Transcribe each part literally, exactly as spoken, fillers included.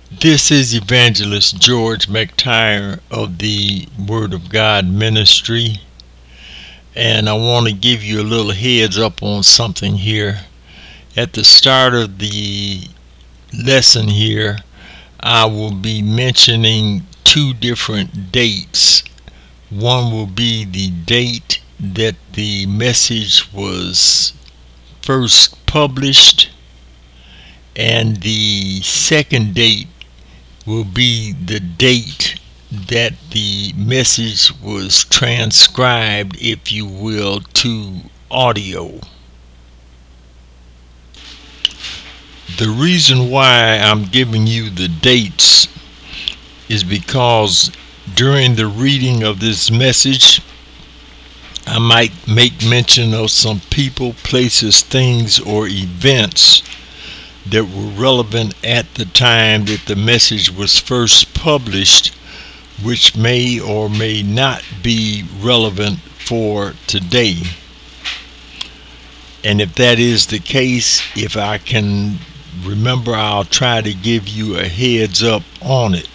This is Evangelist George McTire of the Word of God Ministry, and I want to give you a little heads up on something here. At the start of the lesson here, I will be mentioning two different dates. One will be the date that the message was first published, and the second date will be the date that the message was transcribed, if you will, to audio. The reason why I'm giving you the dates is because during the reading of this message, I might make mention of some people, places, things, or events that were relevant at the time that the message was first published, which may or may not be relevant for today. And if that is the case, if I can remember, I'll try to give you a heads up on it.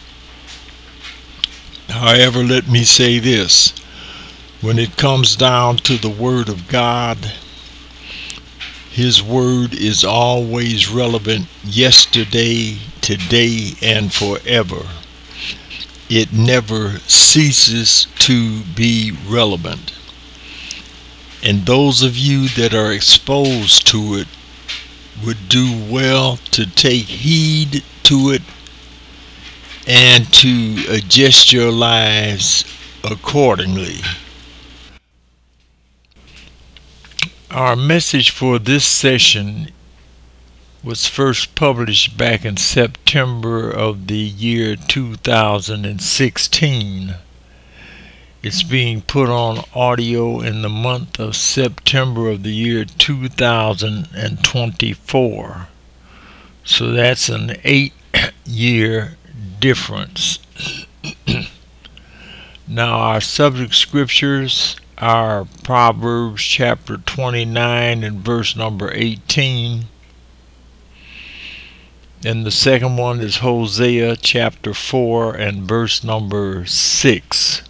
However, let me say this. When it comes down to the Word of God, His Word is always relevant yesterday, today, and forever. It never ceases to be relevant. And those of you that are exposed to it would do well to take heed to it and to adjust your lives accordingly. Our message for this session was first published back in September of the year two thousand sixteen. It's being put on audio in the month of September of the year two thousand twenty-four. So that's an eight year difference. Now, our subject scriptures are Proverbs chapter twenty-nine and verse number eighteen. And the second one is Hosea chapter four and verse number six.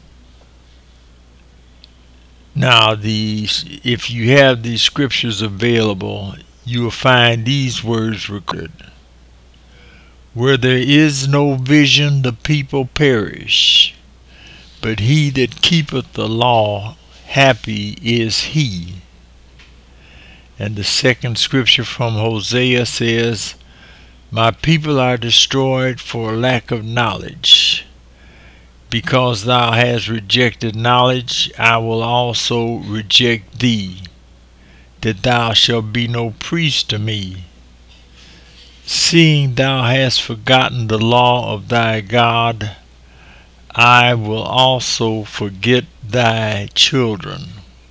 Now, these, if you have these scriptures available, you will find these words recorded. Where there is no vision, the people perish, but he that keepeth the law, happy is he. And the second scripture from Hosea says, My people are destroyed for lack of knowledge. Because thou hast rejected knowledge, I will also reject thee, that thou shalt be no priest to me. Seeing thou hast forgotten the law of thy God, I will also forget thy children.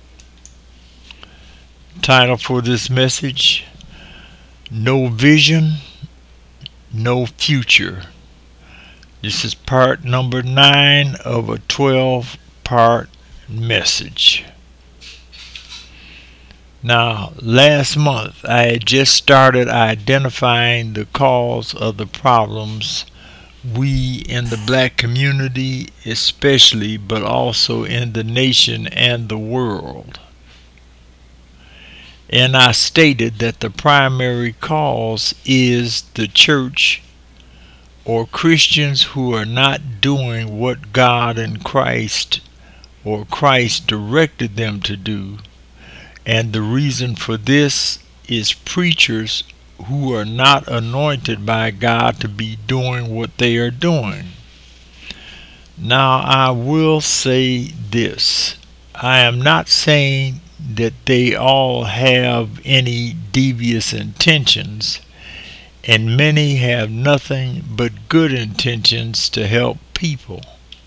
Title for this message: No Vision, No Future. This is part number nine of a twelve part message. Now, last month I had just started identifying the cause of the problems we in the black community especially, but also in the nation and the world. And I stated that the primary cause is the church, or Christians who are not doing what God and Christ or Christ directed them to do. And the reason for this is preachers who are not anointed by God to be doing what they are doing. Now, I will say this. I am not saying that they all have any devious intentions, and many have nothing but good intentions to help people.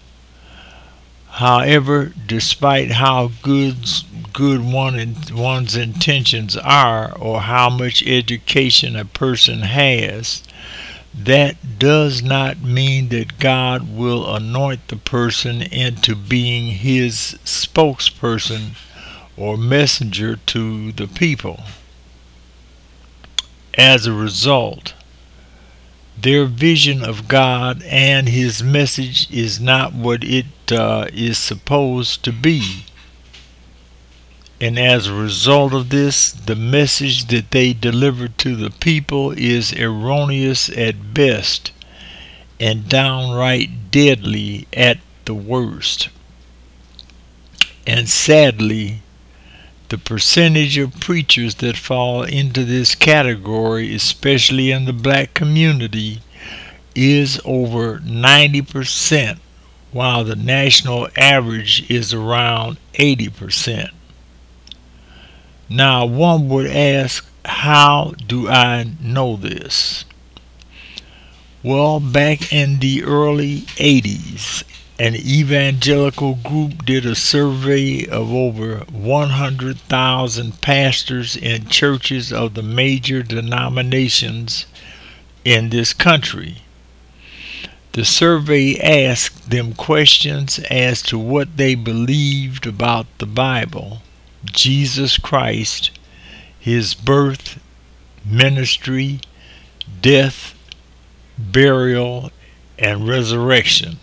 However, despite how good good one in, one's intentions are, or how much education a person has, that does not mean that God will anoint the person into being his spokesperson or messenger to the people. As a result, Their vision of God and His message is not what it uh, is supposed to be. And as a result of this, the message that they deliver to the people is erroneous at best and downright deadly at the worst. And sadly, the percentage of preachers that fall into this category, especially in the black community, is over ninety percent, while the national average is around eighty percent. Now, one would ask, how do I know this? Well, back in the early eighties, an evangelical group did a survey of over one hundred thousand pastors in churches of the major denominations in this country. The survey asked them questions as to what they believed about the Bible, Jesus Christ, His birth, ministry, death, burial, and resurrection.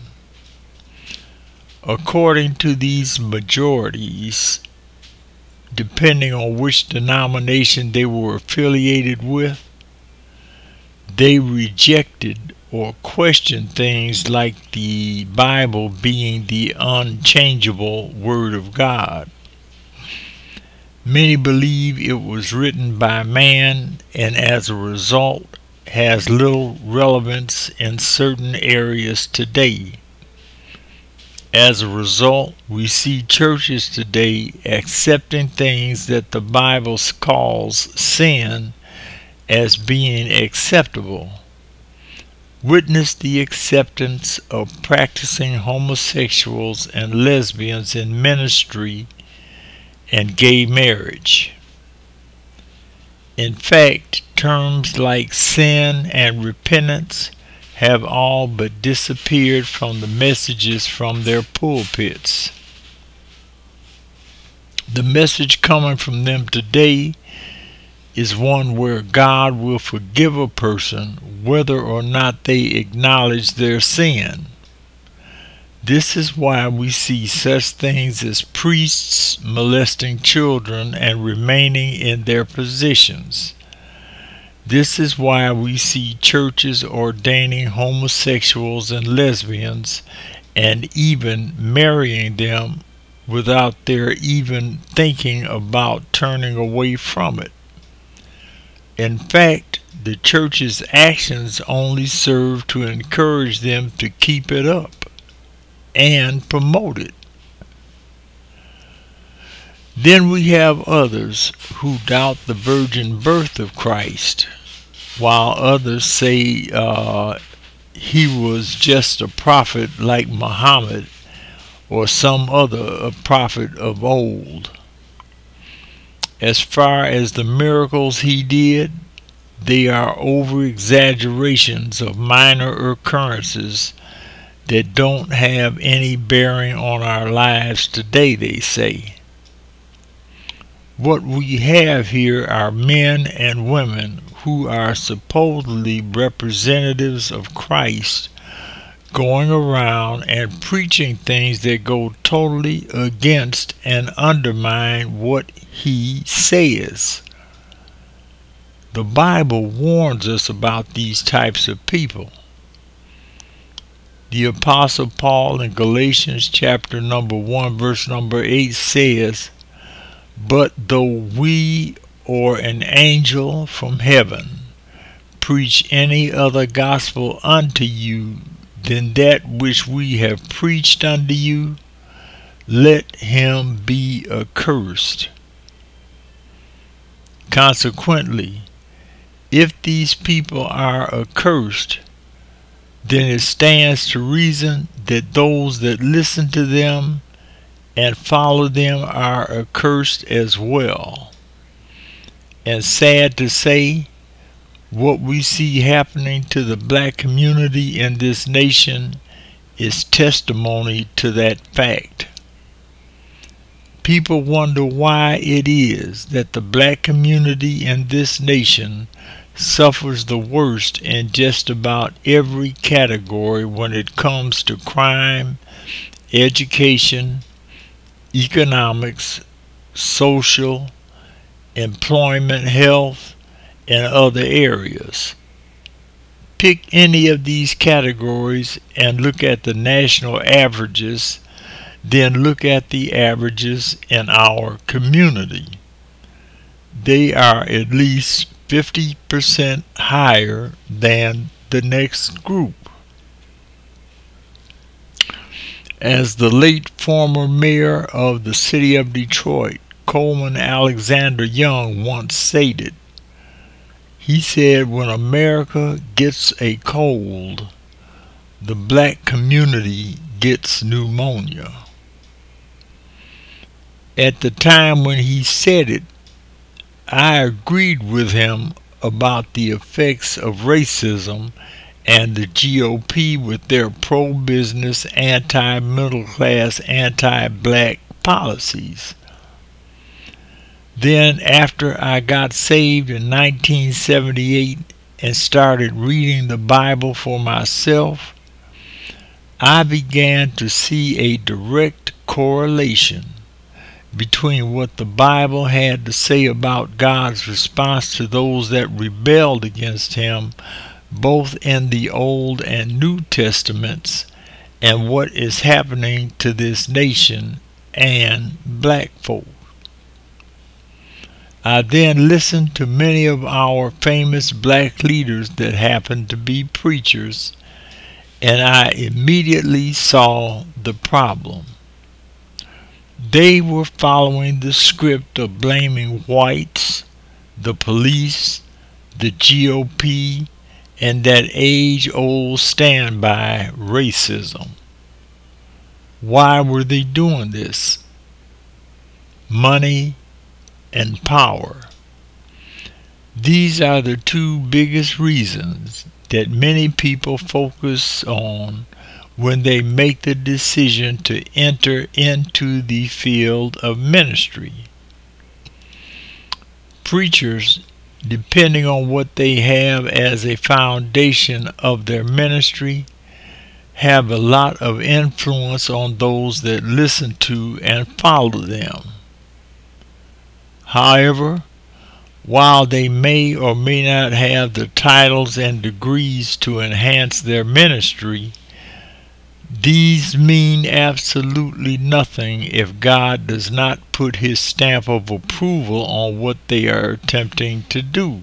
According to these majorities, depending on which denomination they were affiliated with, they rejected or questioned things like the Bible being the unchangeable Word of God. Many believe it was written by man and as a result has little relevance in certain areas today. As a result, we see churches today accepting things that the Bible calls sin as being acceptable. Witness the acceptance of practicing homosexuals and lesbians in ministry and gay marriage. In fact, terms like sin and repentance have all but disappeared from the messages from their pulpits. The message coming from them today is one where God will forgive a person whether or not they acknowledge their sin. This is why we see such things as priests molesting children and remaining in their positions. This is why we see churches ordaining homosexuals and lesbians and even marrying them without their even thinking about turning away from it. In fact, the church's actions only serve to encourage them to keep it up and promote it. Then we have others who doubt the virgin birth of Christ, while others say uh, he was just a prophet like Muhammad or some other prophet of old. As far as the miracles he did, they are over-exaggerations of minor occurrences that don't have any bearing on our lives today, they say. What we have here are men and women who are supposedly representatives of Christ going around and preaching things that go totally against and undermine what he says. The Bible warns us about these types of people. The Apostle Paul in Galatians chapter number one verse number eight says, "But though we or an angel from heaven preach any other gospel unto you than that which we have preached unto you, let him be accursed." Consequently, if these people are accursed, then it stands to reason that those that listen to them and follow them are accursed as well. And sad to say, what we see happening to the black community in this nation is testimony to that fact. People wonder why it is that the black community in this nation suffers the worst in just about every category when it comes to crime, education, economics, social, employment, health, and other areas. Pick any of these categories and look at the national averages, then look at the averages in our community. They are at least fifty percent higher than the next group. As the late former mayor of the city of Detroit, Coleman Alexander Young, once stated, he said, when America gets a cold, the black community gets pneumonia. At the time when he said it, I agreed with him about the effects of racism and the G O P with their pro-business, anti-middle class, anti-black policies. Then, after I got saved in nineteen seventy-eight and started reading the Bible for myself, I began to see a direct correlation between what the Bible had to say about God's response to those that rebelled against Him, both in the Old and New Testaments, and what is happening to this nation and black folk. I then listened to many of our famous black leaders that happened to be preachers, and I immediately saw the problem. They were following the script of blaming whites, the police, the G O P, and that age-old standby racism. Why were they doing this? Money and power. These are the two biggest reasons that many people focus on when they make the decision to enter into the field of ministry. Preachers, depending on what they have as a foundation of their ministry, have a lot of influence on those that listen to and follow them. However, while they may or may not have the titles and degrees to enhance their ministry, these mean absolutely nothing if God does not put His stamp of approval on what they are attempting to do.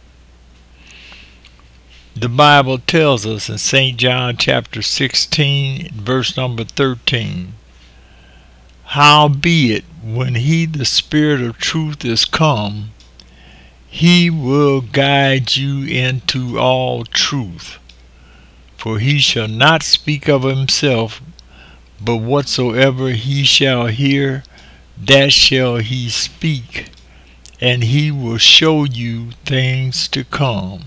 The Bible tells us in Saint John chapter sixteen, verse number thirteen, "Howbeit, when He, the Spirit of truth, is come, He will guide you into all truth. For He shall not speak of Himself, but whatsoever He shall hear, that shall He speak, and He will show you things to come."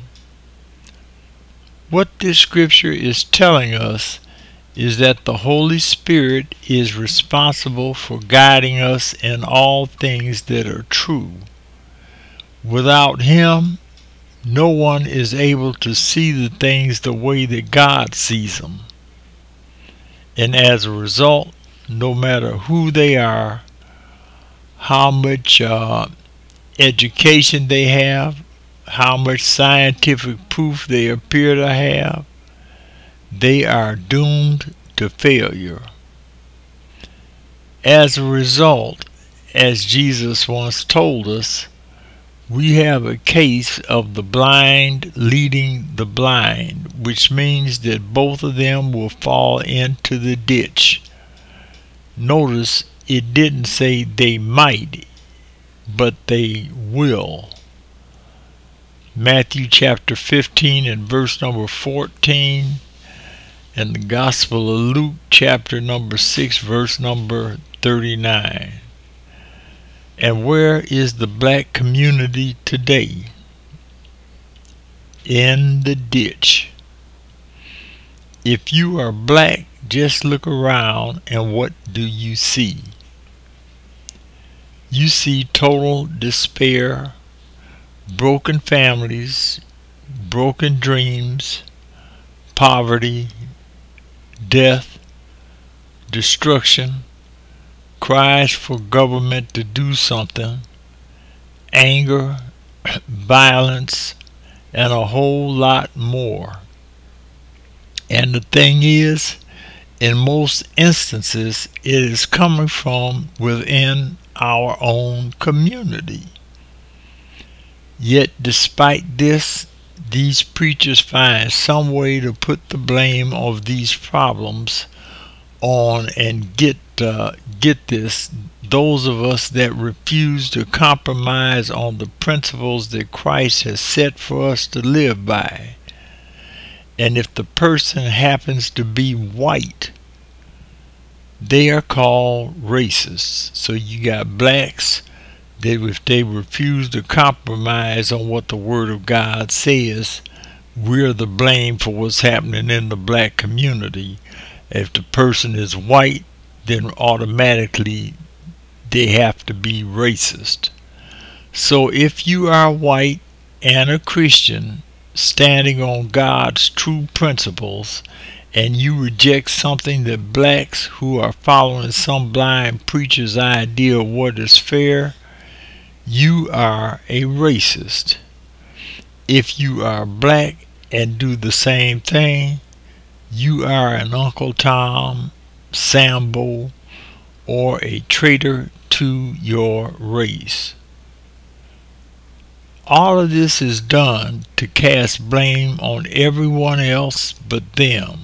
What this scripture is telling us is that the Holy Spirit is responsible for guiding us in all things that are true. Without Him, no one is able to see the things the way that God sees them. And as a result, no matter who they are, how much uh, education they have, how much scientific proof they appear to have, they are doomed to failure. As a result, as Jesus once told us, we have a case of the blind leading the blind, which means that both of them will fall into the ditch. Notice it didn't say they might, but they will. Matthew chapter fifteen and verse number fourteen, and the Gospel of Luke chapter number six, verse number thirty-nine. And where is the black community today? In the ditch. If you are black, just look around and what do you see? You see total despair, broken families, broken dreams, poverty, death, destruction, cries for government to do something, anger, violence, and a whole lot more. And the thing is, in most instances, it is coming from within our own community. Yet, despite this, these preachers find some way to put the blame of these problems on and get uh, get this those of us that refuse to compromise on the principles that Christ has set for us to live by. And if the person happens to be white, they are called racists. So you got blacks that if they refuse to compromise on what the Word of God says, we're the blame for what's happening in the black community. If the person is white, then automatically they have to be racist. So if you are white and a Christian standing on God's true principles, and you reject something that blacks who are following some blind preacher's idea of what is fair, you are a racist. If you are black and do the same thing, you are an Uncle Tom, Sambo, or a traitor to your race. All of this is done to cast blame on everyone else but them.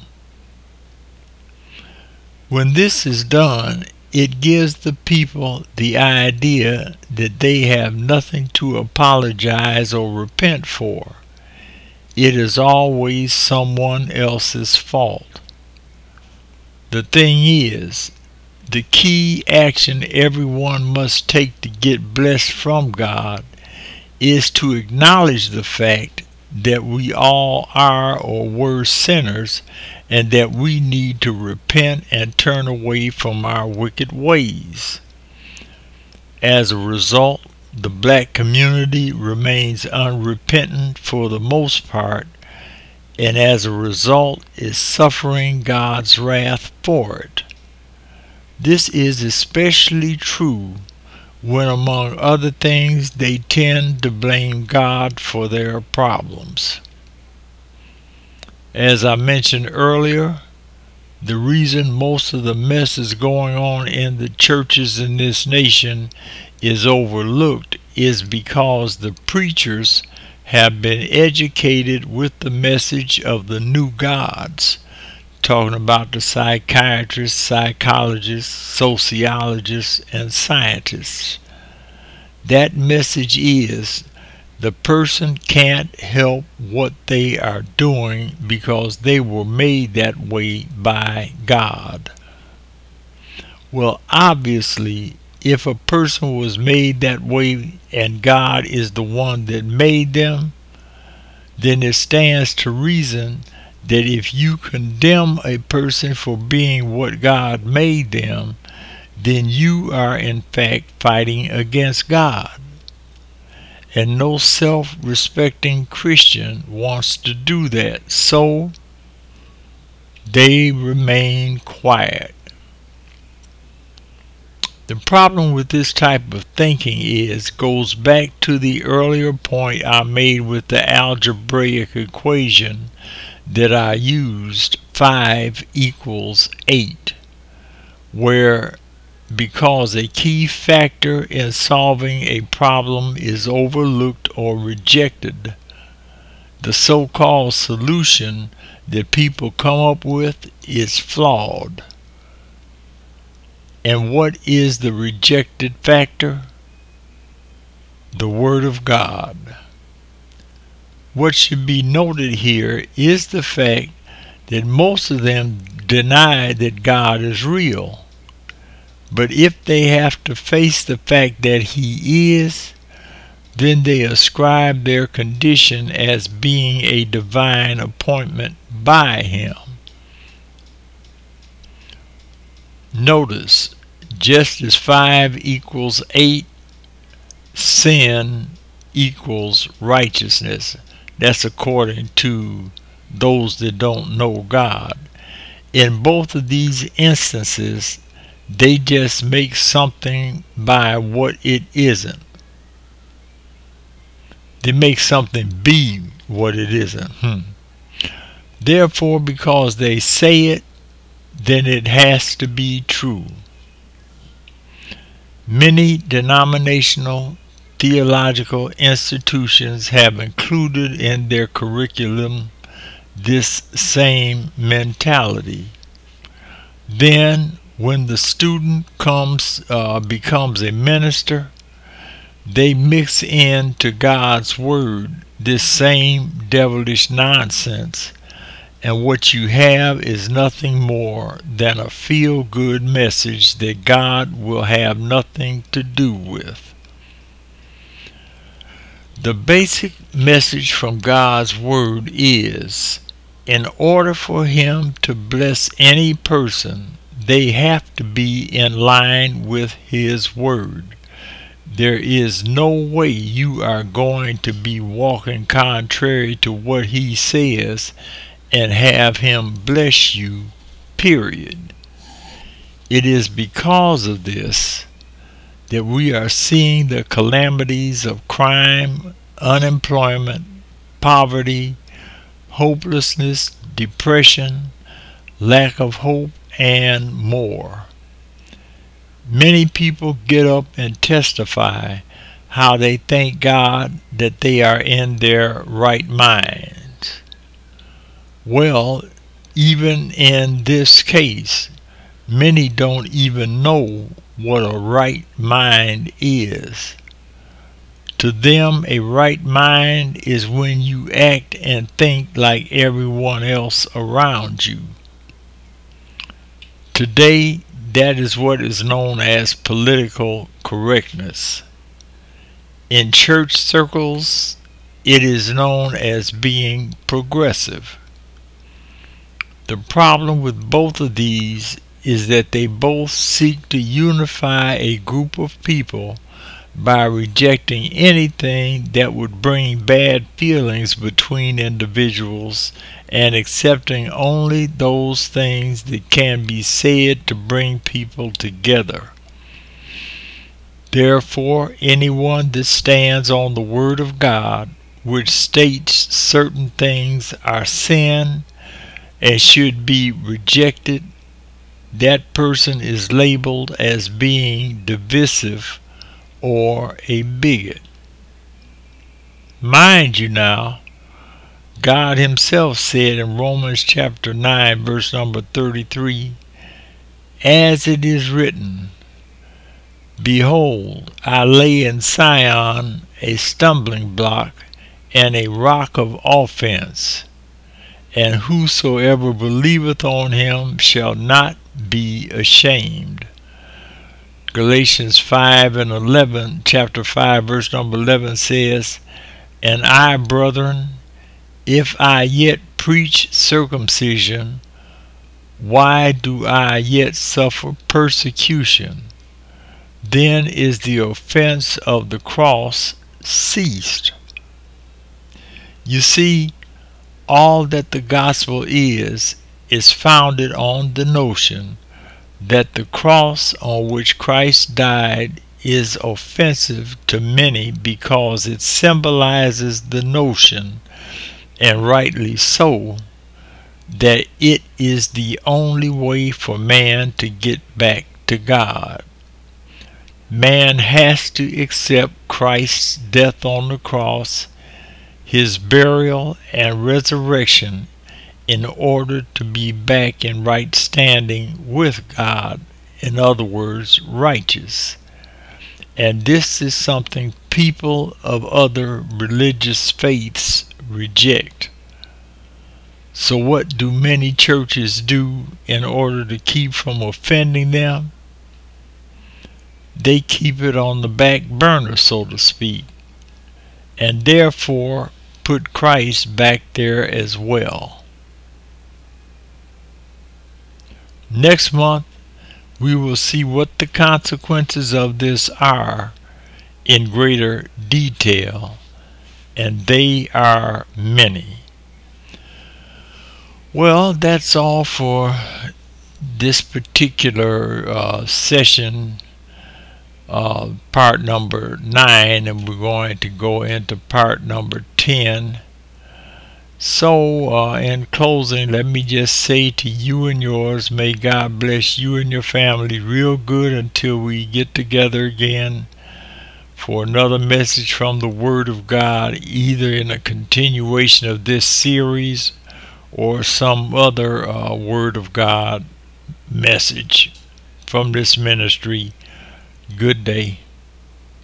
When this is done, it gives the people the idea that they have nothing to apologize or repent for. It is always someone else's fault. The thing is, the key action everyone must take to get blessed from God is to acknowledge the fact that we all are or were sinners, and that we need to repent and turn away from our wicked ways. As a result, the black community remains unrepentant for the most part, and as a result is suffering God's wrath for it. This is especially true when, among other things, they tend to blame God for their problems. As I mentioned earlier, the reason most of the mess is going on in the churches in this nation is overlooked is because the preachers have been educated with the message of the new gods, talking about the psychiatrists, psychologists, sociologists, and scientists. That message is the person can't help what they are doing because they were made that way by God. Well, obviously, if a person was made that way and God is the one that made them, then it stands to reason that if you condemn a person for being what God made them, then you are in fact fighting against God. And no self-respecting Christian wants to do that, so they remain quiet. The problem with this type of thinking is goes back to the earlier point I made with the algebraic equation that I used, five equals eight, where because a key factor in solving a problem is overlooked or rejected, the so-called solution that people come up with is flawed. And what is the rejected factor? The Word of God. What should be noted here is the fact that most of them deny that God is real. But if they have to face the fact that He is, then they ascribe their condition as being a divine appointment by Him. Notice, just as five equals eight, sin equals righteousness. That's according to those that don't know God. In both of these instances, they just make something by what it isn't. They make something be what it isn't. Hmm. Therefore, because they say it, then it has to be true. Many denominational theological institutions have included in their curriculum this same mentality. Then, when the student comes uh, becomes a minister, they mix into God's word this same devilish nonsense, and what you have is nothing more than a feel-good message that God will have nothing to do with. The basic message from God's word is, in order for Him to bless any person, they have to be in line with His word. There is no way you are going to be walking contrary to what He says and have Him bless you, period. It is because of this that we are seeing the calamities of crime, unemployment, poverty, hopelessness, depression, lack of hope, and more. Many people get up and testify how they thank God that they are in their right minds. Well, even in this case, many don't even know what a right mind is. To them, a right mind is when you act and think like everyone else around you. Today, that is what is known as political correctness. In church circles, it is known as being progressive. The problem with both of these is that they both seek to unify a group of people by rejecting anything that would bring bad feelings between individuals and accepting only those things that can be said to bring people together. Therefore, anyone that stands on the Word of God, which states certain things are sin and should be rejected, that person is labeled as being divisive or a bigot. Mind you now, God Himself said in Romans chapter nine, verse number thirty-three, as it is written, behold, I lay in Sion a stumbling block and a rock of offense, and whosoever believeth on Him shall not be ashamed. Galatians five and eleven, chapter five, verse number eleven says, and I, brethren, if I yet preach circumcision, why do I yet suffer persecution? Then is the offense of the cross ceased. You see, all that the gospel is, is founded on the notion that the cross on which Christ died is offensive to many because it symbolizes the notion, and rightly so, that it is the only way for man to get back to God. Man has to accept Christ's death on the cross, His burial and resurrection, in order to be back in right standing with God, in other words, righteous. And this is something people of other religious faiths reject. So what do many churches do in order to keep from offending them? They keep it on the back burner, so to speak, and therefore put Christ back there as well. Next month, we will see what the consequences of this are in greater detail. and they are many. Well, that's all for this particular uh, session, uh, part number nine, and we're going to go into part number ten. So, uh, in closing, let me just say to you and yours, may God bless you and your family real good until we get together again for another message from the Word of God, either in a continuation of this series or some other uh, Word of God message from this ministry. Good day.